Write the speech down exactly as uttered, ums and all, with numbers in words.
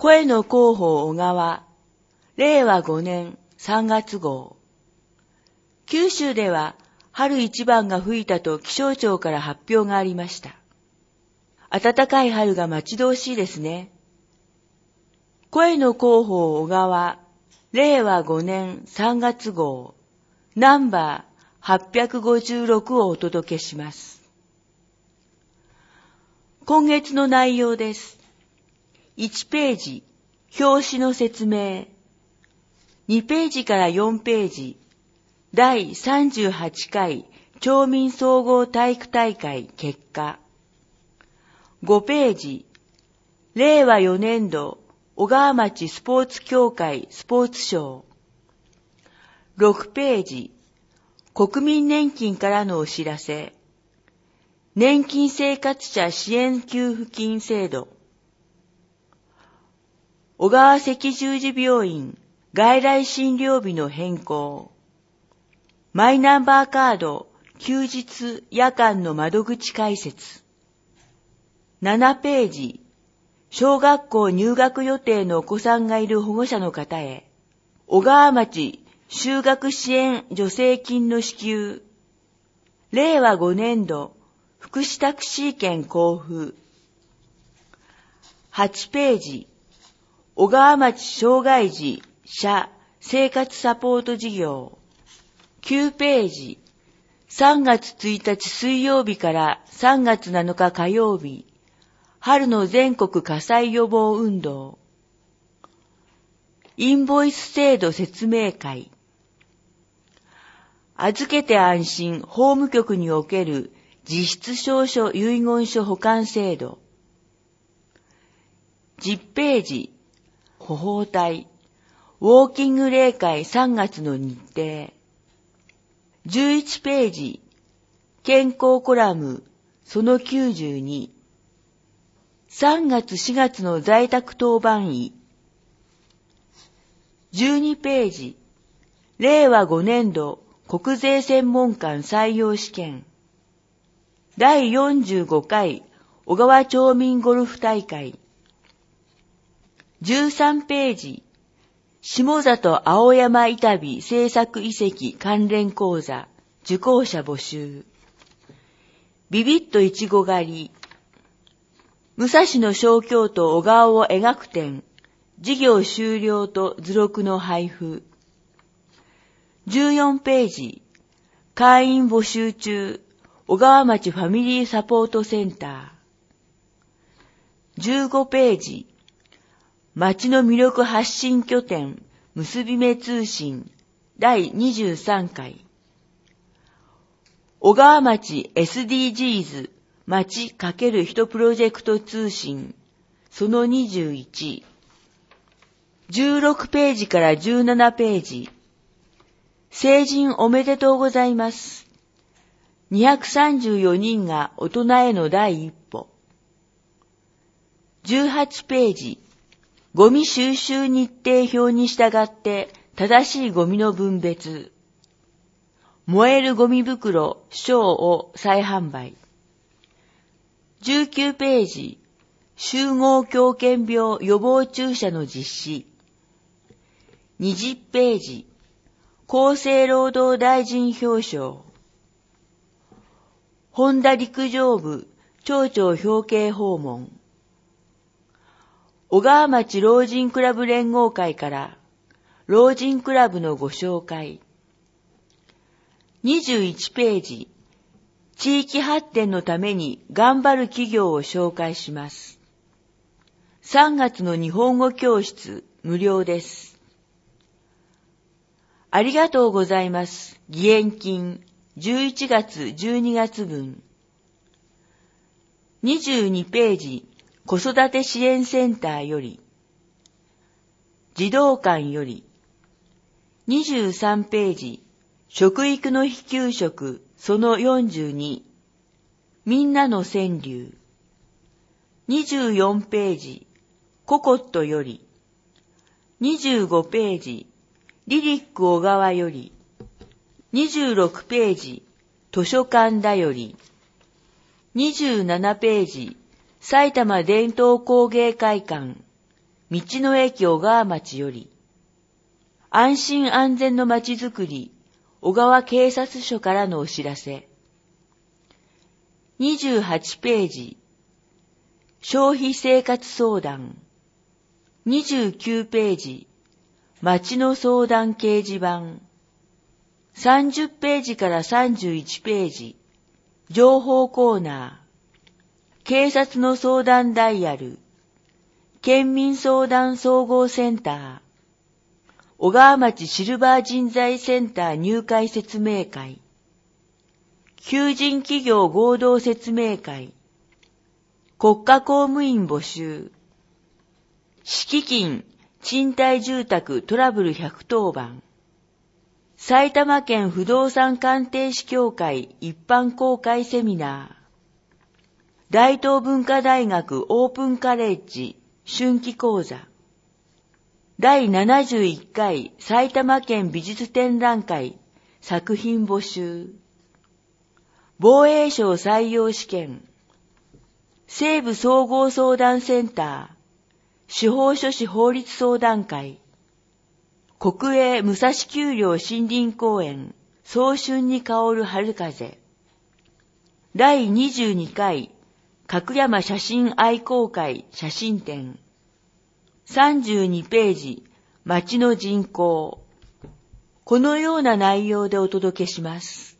声の広報小川、れいわごねんさんがつ号。九州では春一番が吹いたと気象庁から発表がありました。暖かい春が待ち遠しいですね。声の広報小川、れいわごねんさんがつ号、ナンバーはっぴゃくごじゅうろくをお届けします。今月の内容です。いちページ、表紙の説明。にページからよんページ、だいさんじゅうはちかい町民総合体育大会結果。ごページ、れいわよねんど小川町スポーツ協会スポーツ賞。ろくページ、国民年金からのお知らせ。年金生活者支援給付金制度。小川赤十字病院外来診療日の変更。マイナンバーカード休日夜間の窓口開設。ななページ、小学校入学予定のお子さんがいる保護者の方へ、小川町就学支援助成金の支給。れいわごねんど福祉タクシー券交付。はちページ、小川町障害児者生活サポート事業。きゅうページ、さんがつついたち水曜日からさんがつなのか火曜日、春の全国火災予防運動。インボイス制度説明会。預けて安心法務局における実質証書遺言書保管制度。じゅっページ、歩報体、ウォーキング例会さんがつの日程。じゅういちページ、健康コラムそのきゅうじゅうに。さんがつしがつの在宅当番医。じゅうにページ、れいわごねんど国税専門官採用試験。だいよんじゅうごかい小川町民ゴルフ大会。じゅうさんページ、下里青山板火政策遺跡関連講座受講者募集。ビビッといちご狩り。武蔵野小京都小川を描く展、事業終了と図録の配布。じゅうよんページ、会員募集中、小川町ファミリーサポートセンター。じゅうごページ、町の魅力発信拠点、結び目通信、だいにじゅうさんかい。小川町 エスディージーズ 町×人プロジェクト通信、そのにじゅういち。じゅうろくページからじゅうななページ。成人おめでとうございます。にひゃくさんじゅうよにんが大人への第一歩。じゅうはちページ。ゴミ収集日程表に従って正しいゴミの分別。燃えるゴミ袋小を再販売。じゅうきゅうページ。集合狂犬病予防注射の実施。にじゅうページ。厚生労働大臣表彰。本田陸上部町長表敬訪問。小川町老人クラブ連合会から老人クラブのご紹介。にじゅういちページ、地域発展のために頑張る企業を紹介します。さんがつの日本語教室無料です。ありがとうございます。義援金じゅういちがつじゅうにがつぶん。にじゅうにページ、子育て支援センターより。児童館より。にじゅうさんページ、食育の非給食そのよんじゅうに。みんなの川柳。にじゅうよんページ、ココットより。にじゅうごページ、リリック小川より。にじゅうろくページ、図書館だより。にじゅうななページ、埼玉伝統工芸会館。 道の駅小川町より、安心安全の町づくり、小川警察署からのお知らせ。にじゅうはちページ、消費生活相談。にじゅうきゅうページ、町の相談掲示板。さんじゅっページからさんじゅういちページ、情報コーナー。警察の相談ダイヤル。県民相談総合センター。小川町シルバー人材センター入会説明会。求人企業合同説明会。国家公務員募集。敷金、賃貸住宅トラブルひゃくとおばん。埼玉県不動産鑑定士協会一般公開セミナー。大東文化大学オープンカレッジ春季講座。第ななじゅういっかい埼玉県美術展覧会作品募集。防衛省採用試験。西部総合相談センター。司法書士法律相談会。国営武蔵丘陵森林公園早春に香る春風。第にじゅうにかい角山写真愛好会写真展。さんじゅうにページ、町の人口。このような内容でお届けします。